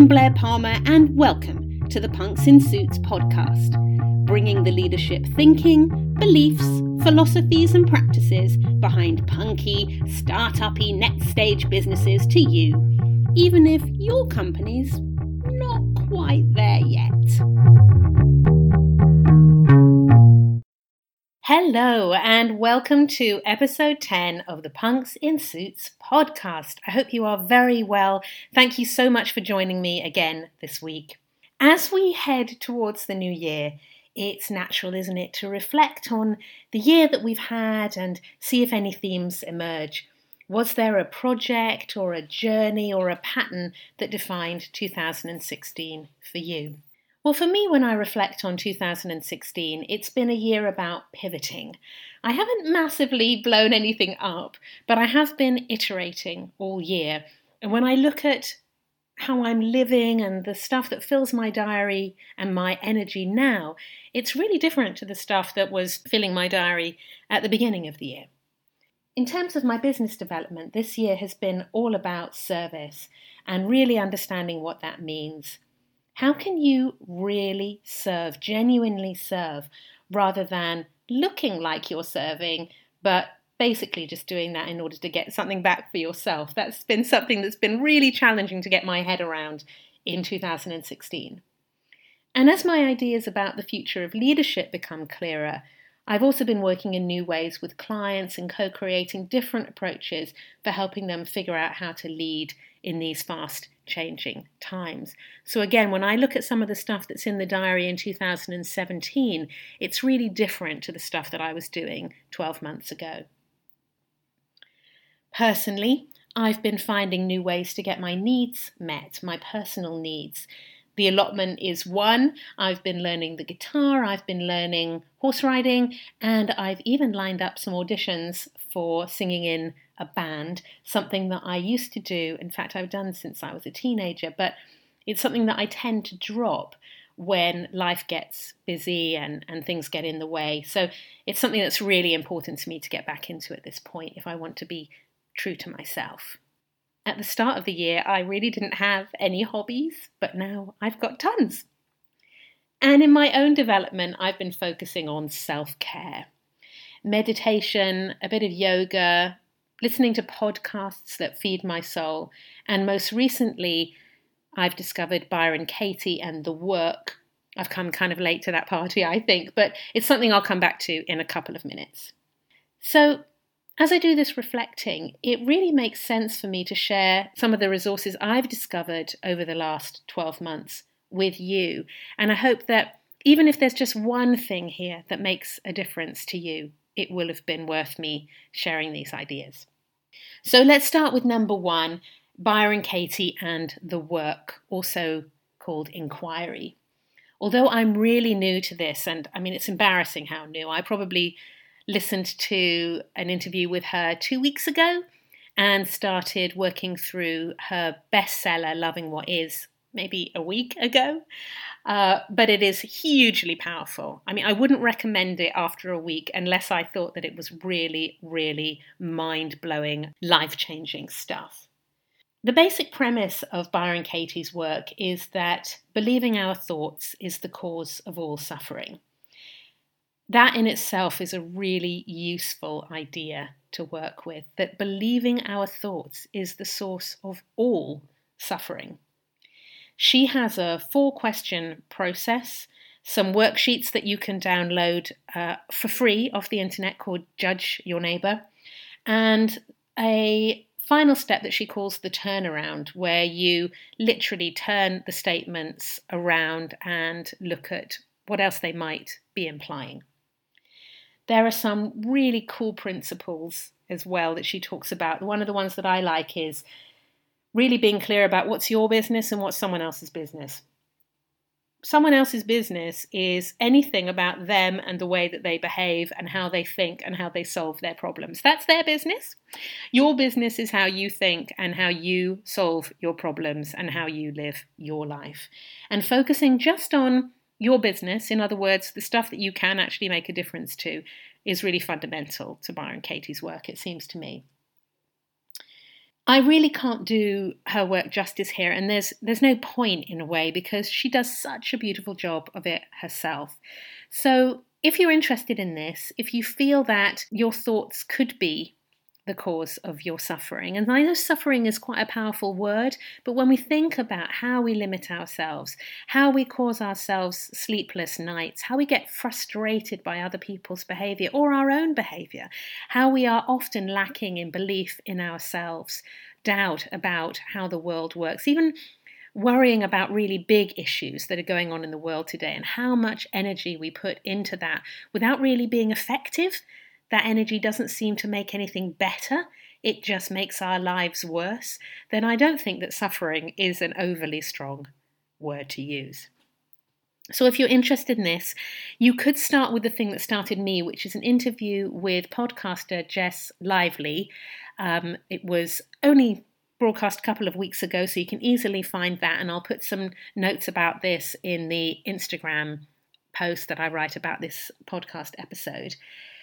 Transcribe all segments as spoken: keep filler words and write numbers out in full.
I'm Blair Palmer and welcome to the Punks in Suits podcast, bringing the leadership thinking, beliefs, philosophies and practices behind punky, start-uppy next stage businesses to you, even if your company's not quite there yet. Hello and welcome to episode ten of the Punks in Suits podcast. I hope you are very well. Thank you so much for joining me again this week. As we head towards the new year, it's natural, isn't it, to reflect on the year that we've had and see if any themes emerge. Was there a project or a journey or a pattern that defined two thousand sixteen for you? Well, for me, when I reflect on two thousand sixteen, it's been a year about pivoting. I haven't massively blown anything up, but I have been iterating all year. And when I look at how I'm living and the stuff that fills my diary and my energy now, it's really different to the stuff that was filling my diary at the beginning of the year. In terms of my business development, this year has been all about service and really understanding what that means. How can you really serve, genuinely serve, rather than looking like you're serving, but basically just doing that in order to get something back for yourself? That's been something that's been really challenging to get my head around in two thousand sixteen. And as my ideas about the future of leadership become clearer, I've also been working in new ways with clients and co-creating different approaches for helping them figure out how to lead in these fast changing times. So again, when I look at some of the stuff that's in the diary in two thousand seventeen, it's really different to the stuff that I was doing twelve months ago. Personally, I've been finding new ways to get my needs met, my personal needs. The allotment is one. I've been learning the guitar, I've been learning horse riding, and I've even lined up some auditions for singing in a band, something that I used to do. In fact, I've done since I was a teenager, but it's something that I tend to drop when life gets busy and, and things get in the way. So it's something that's really important to me to get back into at this point if I want to be true to myself. At the start of the year, I really didn't have any hobbies, but now I've got tons. And in my own development, I've been focusing on self-care. Meditation, a bit of yoga, listening to podcasts that feed my soul, and most recently, I've discovered Byron Katie and the work. I've come kind of late to that party, I think, but it's something I'll come back to in a couple of minutes. So, as I do this reflecting, it really makes sense for me to share some of the resources I've discovered over the last twelve months with you. And I hope that even if there's just one thing here that makes a difference to you, it will have been worth me sharing these ideas. So let's start with number one, Byron Katie and the work, also called Inquiry. Although I'm really new to this, and I mean, it's embarrassing how new, I probably listened to an interview with her two weeks ago and started working through her bestseller, Loving What Is, maybe a week ago. Uh, but it is hugely powerful. I mean, I wouldn't recommend it after a week unless I thought that it was really, really mind-blowing, life-changing stuff. The basic premise of Byron Katie's work is that believing our thoughts is the cause of all suffering. That in itself is a really useful idea to work with, that believing our thoughts is the source of all suffering. She has a four-question process, some worksheets that you can download uh, for free off the internet called Judge Your Neighbor, and a final step that she calls the turnaround, where you literally turn the statements around and look at what else they might be implying. There are some really cool principles as well that she talks about. One of the ones that I like is really being clear about what's your business and what's someone else's business. Someone else's business is anything about them and the way that they behave and how they think and how they solve their problems. That's their business. Your business is how you think and how you solve your problems and how you live your life. And focusing just on your business, in other words, the stuff that you can actually make a difference to, is really fundamental to Byron Katie's work, it seems to me. I really can't do her work justice here, and there's there's no point in a way because she does such a beautiful job of it herself. So if you're interested in this, if you feel that your thoughts could be the cause of your suffering, and I know suffering is quite a powerful word, but when we think about how we limit ourselves, how we cause ourselves sleepless nights, how we get frustrated by other people's behaviour or our own behaviour, how we are often lacking in belief in ourselves, doubt about how the world works, even worrying about really big issues that are going on in the world today, and how much energy we put into that without really being effective. That energy doesn't seem to make anything better, it just makes our lives worse, then I don't think that suffering is an overly strong word to use. So if you're interested in this, you could start with the thing that started me, which is an interview with podcaster Jess Lively. Um, it was only broadcast a couple of weeks ago, so you can easily find that, and I'll put some notes about this in the Instagram post that I write about this podcast episode.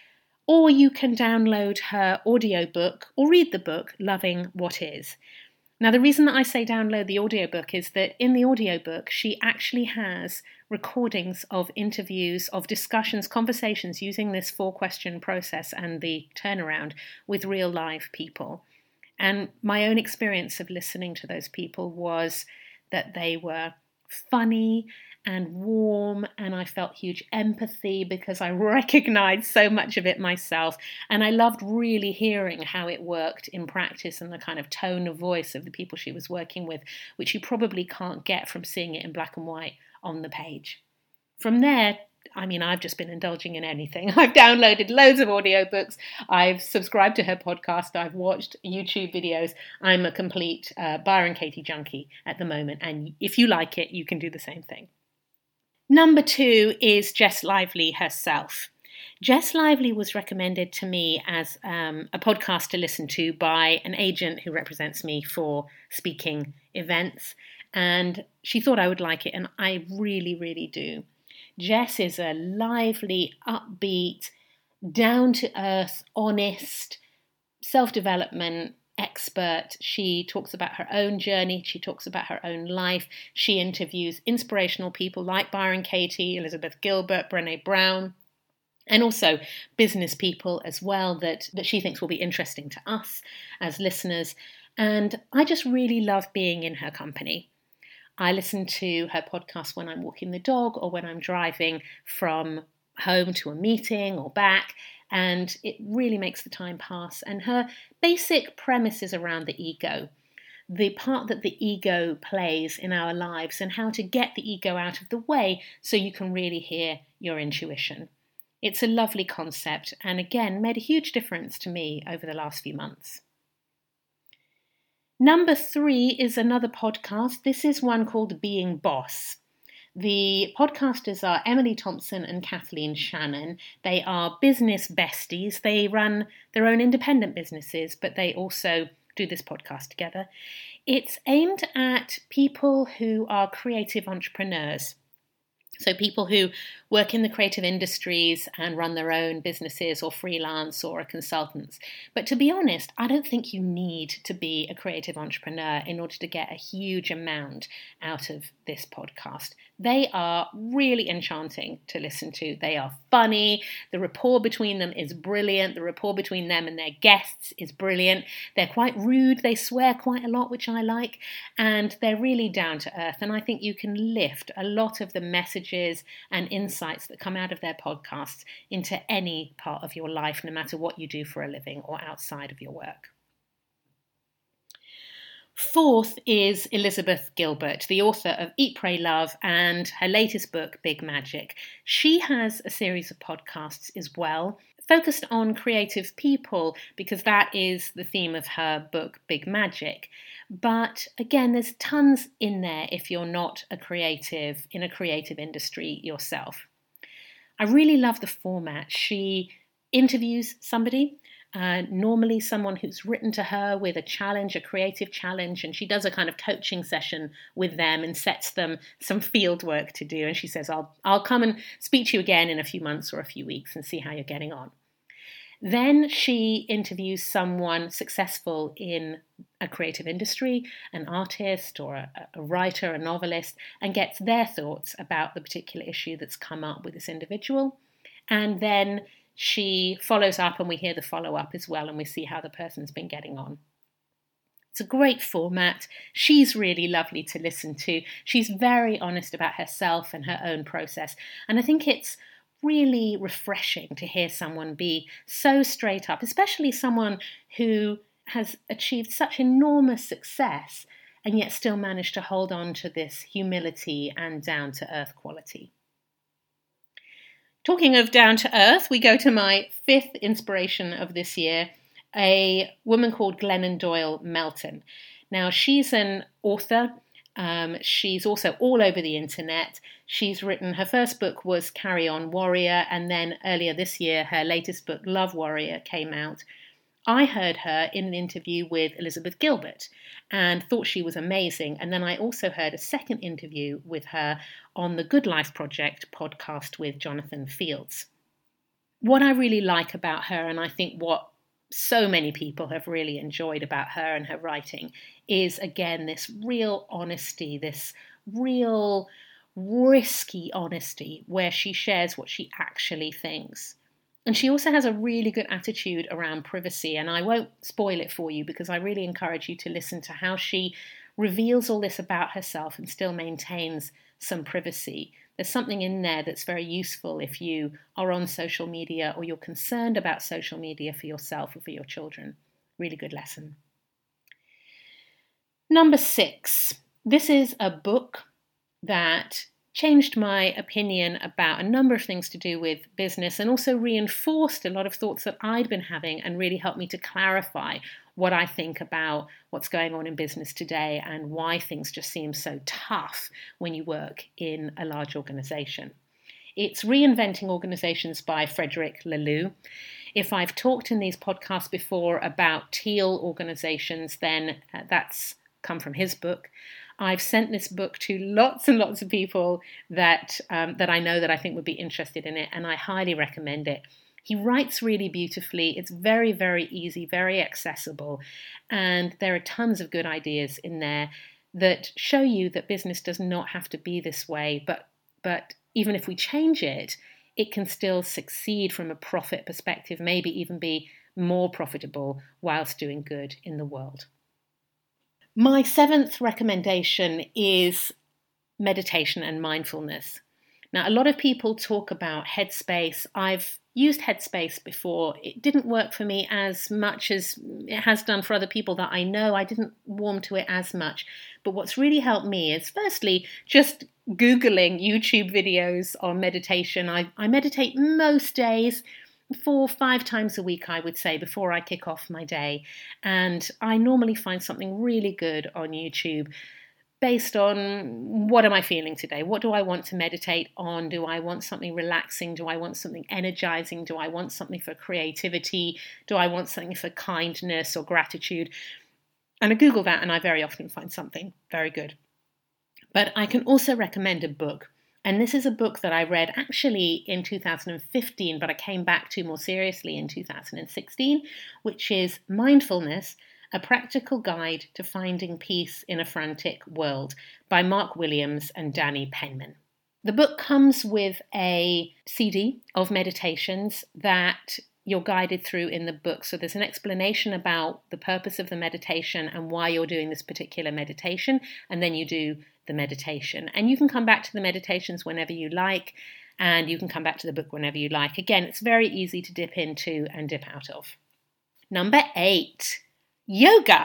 Or you can download her audiobook or read the book, Loving What Is. Now, the reason that I say download the audiobook is that in the audiobook, she actually has recordings of interviews, of discussions, conversations using this four-question process and the turnaround with real live people. And my own experience of listening to those people was that they were funny and warm, and I felt huge empathy because I recognized so much of it myself, and I loved really hearing how it worked in practice and the kind of tone of voice of the people she was working with, which you probably can't get from seeing it in black and white on the page. From there, I mean, I've just been indulging in anything. I've downloaded loads of audiobooks. I've subscribed to her podcast. I've watched YouTube videos. I'm a complete uh, Byron Katie junkie at the moment. And if you like it, you can do the same thing. Number two is Jess Lively herself. Jess Lively was recommended to me as um, a podcast to listen to by an agent who represents me for speaking events. And she thought I would like it, and I really, really do. Jess is a lively, upbeat, down-to-earth, honest, self-development expert. She talks about her own journey. She talks about her own life. She interviews inspirational people like Byron Katie, Elizabeth Gilbert, Brené Brown, and also business people as well that, that she thinks will be interesting to us as listeners. And I just really love being in her company. I listen to her podcast when I'm walking the dog or when I'm driving from home to a meeting or back, and it really makes the time pass. And her basic premise is around the ego, the part that the ego plays in our lives and how to get the ego out of the way so you can really hear your intuition. It's a lovely concept and again made a huge difference to me over the last few months. Number three is another podcast. This is one called Being Boss. The podcasters are Emily Thompson and Kathleen Shannon. They are business besties. They run their own independent businesses, but they also do this podcast together. It's aimed at people who are creative entrepreneurs. So people who work in the creative industries and run their own businesses or freelance or are consultants. But to be honest, I don't think you need to be a creative entrepreneur in order to get a huge amount out of this podcast. They are really enchanting to listen to. They are funny. The rapport between them is brilliant. The rapport between them and their guests is brilliant. They're quite rude. They swear quite a lot, which I like. And they're really down to earth. And I think you can lift a lot of the messages and insights that come out of their podcasts into any part of your life, no matter what you do for a living or outside of your work. Fourth is Elizabeth Gilbert, the author of Eat, Pray, Love and her latest book, Big Magic. She has a series of podcasts as well, focused on creative people because that is the theme of her book, Big Magic. But again, there's tons in there if you're not a creative, in a creative industry yourself. I really love the format. She interviews somebody, Uh, normally someone who's written to her with a challenge, a creative challenge, and she does a kind of coaching session with them and sets them some field work to do. And she says, I'll, I'll come and speak to you again in a few months or a few weeks and see how you're getting on. Then she interviews someone successful in a creative industry, an artist or a, a writer, a novelist, and gets their thoughts about the particular issue that's come up with this individual. And then she follows up and we hear the follow-up as well and we see how the person's been getting on. It's a great format. She's really lovely to listen to. She's very honest about herself and her own process. And I think it's really refreshing to hear someone be so straight up, especially someone who has achieved such enormous success and yet still managed to hold on to this humility and down-to-earth quality. Talking of down to earth, we go to my fifth inspiration of this year, a woman called Glennon Doyle Melton. Now, she's an author. Um, she's also all over the internet. She's written, her first book was Carry On Warrior, and then earlier this year, her latest book, Love Warrior, came out. I heard her in an interview with Elizabeth Gilbert and thought she was amazing. And then I also heard a second interview with her on the Good Life Project podcast with Jonathan Fields. What I really like about her, and I think what so many people have really enjoyed about her and her writing, is again this real honesty, this real risky honesty where she shares what she actually thinks. And she also has a really good attitude around privacy, and I won't spoil it for you because I really encourage you to listen to how she reveals all this about herself and still maintains some privacy. There's something in there that's very useful if you are on social media or you're concerned about social media for yourself or for your children. Really good lesson. Number six. This is a book that changed my opinion about a number of things to do with business and also reinforced a lot of thoughts that I'd been having and really helped me to clarify what I think about what's going on in business today and why things just seem so tough when you work in a large organization. It's Reinventing Organizations by Frederic Laloux. If I've talked in these podcasts before about teal organizations, then uh, that's come from his book. I've sent this book to lots and lots of people that um, that I know that I think would be interested in it, and I highly recommend it. He writes really beautifully. It's very, very easy, very accessible, and there are tons of good ideas in there that show you that business does not have to be this way, but but even if we change it, it can still succeed from a profit perspective, maybe even be more profitable whilst doing good in the world. My seventh recommendation is meditation and mindfulness. Now, a lot of people talk about Headspace. I've used Headspace before. It didn't work for me as much as it has done for other people that I know. I didn't warm to it as much. But what's really helped me is, firstly, just Googling YouTube videos on meditation. I, I meditate most days. Four, five times a week, I would say, before I kick off my day. And I normally find something really good on YouTube based on what am I feeling today? What do I want to meditate on? Do I want something relaxing? Do I want something energizing? Do I want something for creativity? Do I want something for kindness or gratitude? And I Google that and I very often find something very good. But I can also recommend a book. And this is a book that I read actually in two thousand fifteen, but I came back to more seriously in two thousand sixteen, which is Mindfulness, A Practical Guide to Finding Peace in a Frantic World by Mark Williams and Danny Penman. The book comes with a C D of meditations that you're guided through in the book. So there's an explanation about the purpose of the meditation and why you're doing this particular meditation, and then you do the meditation. And you can come back to the meditations whenever you like, and you can come back to the book whenever you like. Again, it's very easy to dip into and dip out of. Number eight, yoga.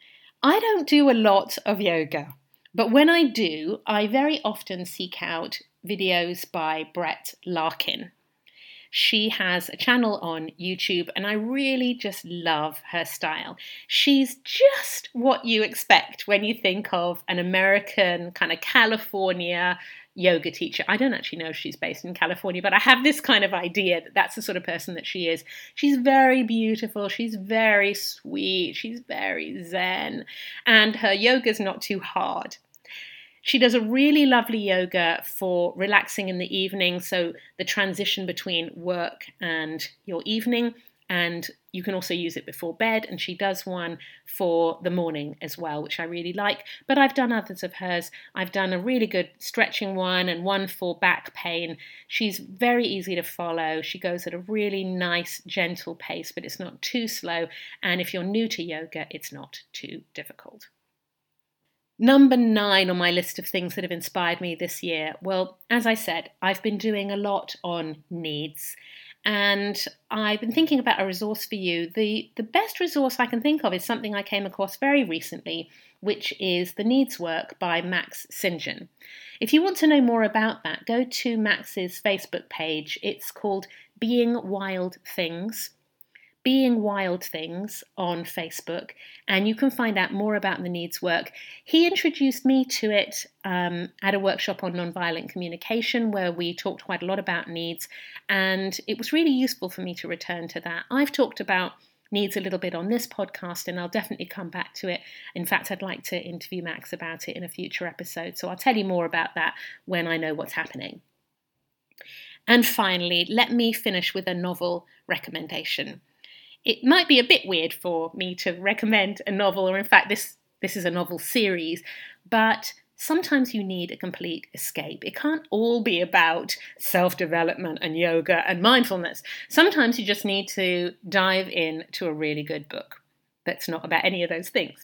I don't do a lot of yoga, but when I do, I very often seek out videos by Brett Larkin. She has a channel on YouTube and I really just love her style. She's just what you expect when you think of an American kind of California yoga teacher. I don't actually know if she's based in California, but I have this kind of idea that that's the sort of person that she is. She's very beautiful. She's very sweet. She's very zen. And her yoga's not too hard. She does a really lovely yoga for relaxing in the evening, so the transition between work and your evening. and you can also use it before bed, and she does one for the morning as well, which I really like. But I've done others of hers. I've done a really good stretching one and one for back pain. She's very easy to follow. She goes at a really nice, gentle pace, but it's not too slow. And if you're new to yoga, it's not too difficult. Number nine on my list of things that have inspired me this year. Well, as I said, I've been doing a lot on needs, and I've been thinking about a resource for you. The, the best resource I can think of is something I came across very recently, which is The Needs Work by Max St. John. If you want to know more about that, go to Max's Facebook page. It's called Being Wild Things. Being Wild Things on Facebook, and you can find out more about the Needs Work. He introduced me to it um, at a workshop on nonviolent communication where we talked quite a lot about needs, and it was really useful for me to return to that. I've talked about needs a little bit on this podcast, and I'll definitely come back to it. In fact, I'd like to interview Max about it in a future episode, so I'll tell you more about that when I know what's happening. And finally, let me finish with a novel recommendation. It might be a bit weird for me to recommend a novel, or in fact, this, this is a novel series, but sometimes you need a complete escape. It can't all be about self-development and yoga and mindfulness. Sometimes you just need to dive in to a really good book that's not about any of those things.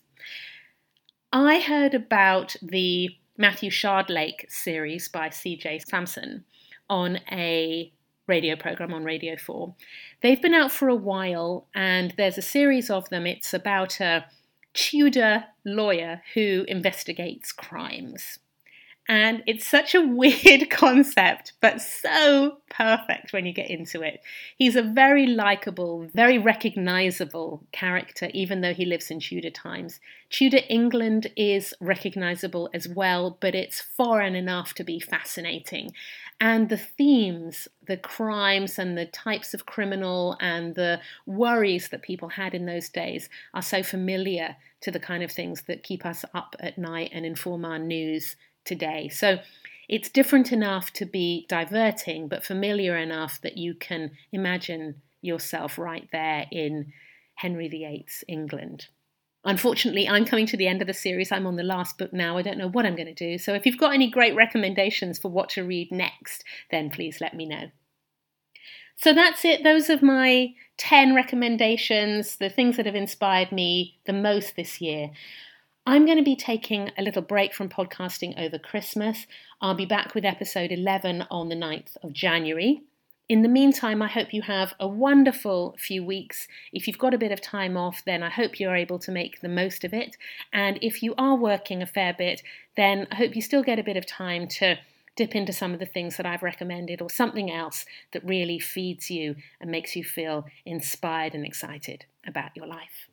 I heard about the Matthew Shardlake series by C J Sampson on a radio program on Radio four. They've been out for a while, and there's a series of them. It's about a Tudor lawyer who investigates crimes. And it's such a weird concept, but so perfect when you get into it. He's a very likable, very recognisable character, even though he lives in Tudor times. Tudor England is recognisable as well, but it's foreign enough to be fascinating. And the themes, the crimes and the types of criminal and the worries that people had in those days are so familiar to the kind of things that keep us up at night and inform our news today. So it's different enough to be diverting, but familiar enough that you can imagine yourself right there in Henry the eighth's England. Unfortunately, I'm coming to the end of the series. I'm on the last book now. I don't know what I'm going to do. So if you've got any great recommendations for what to read next, then please let me know. So that's it. Those are my ten recommendations, the things that have inspired me the most this year. I'm going to be taking a little break from podcasting over Christmas. I'll be back with episode eleven on the ninth of January. In the meantime, I hope you have a wonderful few weeks. If you've got a bit of time off, then I hope you're able to make the most of it. And if you are working a fair bit, then I hope you still get a bit of time to dip into some of the things that I've recommended, or something else that really feeds you and makes you feel inspired and excited about your life.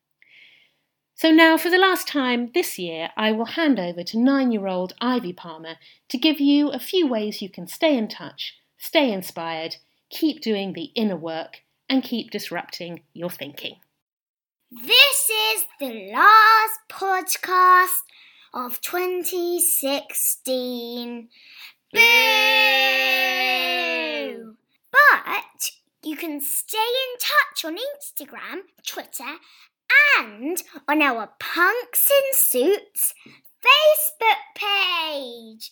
So now, for the last time this year, I will hand over to nine-year-old Ivy Palmer to give you a few ways you can stay in touch, stay inspired, keep doing the inner work, and keep disrupting your thinking. This is the last podcast of twenty sixteen. Boo! But you can stay in touch on Instagram, Twitter, and on our Punks in Suits Facebook page.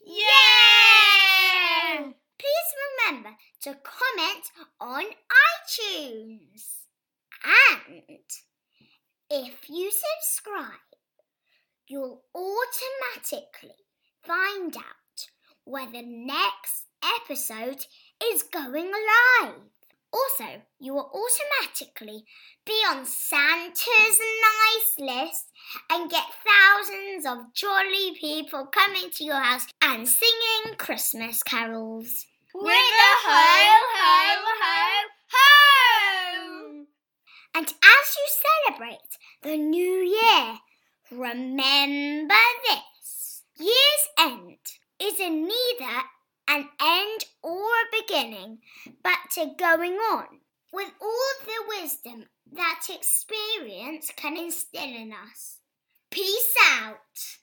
Yeah! Please remember to comment on iTunes. And if you subscribe, you'll automatically find out where the next episode is going live. Also, you will automatically be on Santa's nice list and get thousands of jolly people coming to your house and singing Christmas carols. With a ho, ho, ho, ho! And as you celebrate the new year, remember this. Year's end is in neither an end or a beginning, but a going on, with all the wisdom that experience can instill in us. Peace out.